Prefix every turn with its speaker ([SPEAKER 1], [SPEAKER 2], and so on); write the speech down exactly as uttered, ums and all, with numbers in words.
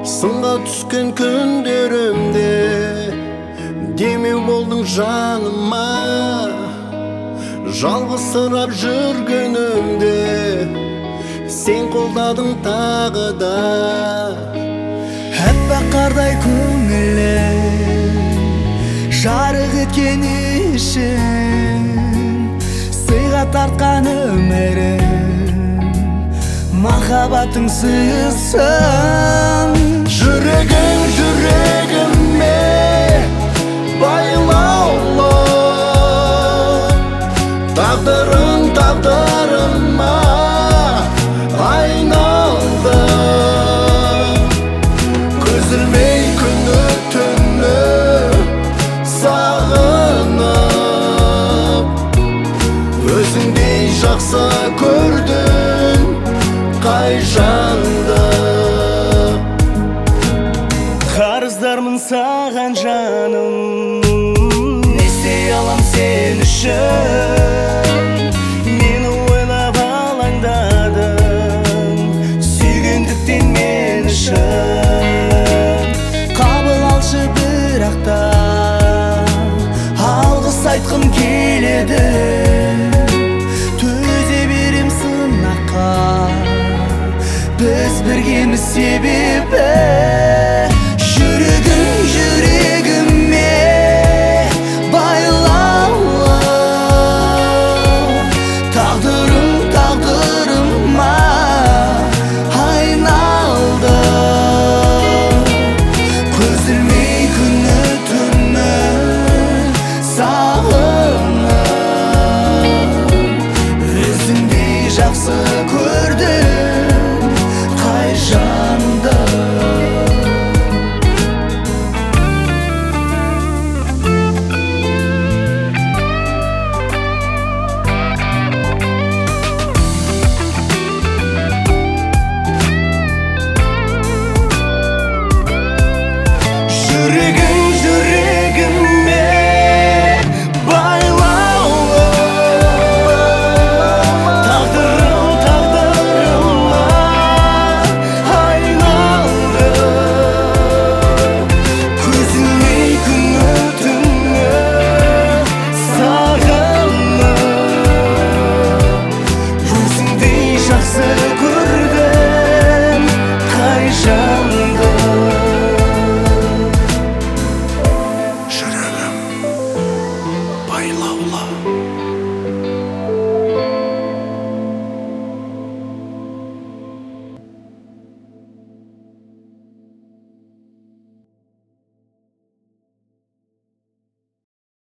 [SPEAKER 1] Сынға түскен күндерімде демеу болдың жаныма. Жалғызсырап жүргенімде сен қолдадың тағы да.
[SPEAKER 2] Әппақ қардай көңілім жарық еткен ішім, сыйға тартқан өмірім махаббатың сыйысын.
[SPEAKER 1] Жүрегің жүрегіме байлаулы, тағдырың тағдырыма айналды. Көзілмей күні түні сағынып, өзіңдей жақсы көрдің қай жанды.
[SPEAKER 2] Қарыздармын саған жаным, не істей алам сен үшін. Мені ойлап алаңдадың, сүйгендіктен мен үшін. Қабыл алшы бірақ та алғыс айтқым келеді. Төзе берем сынаққа, біз біргеміз себебі.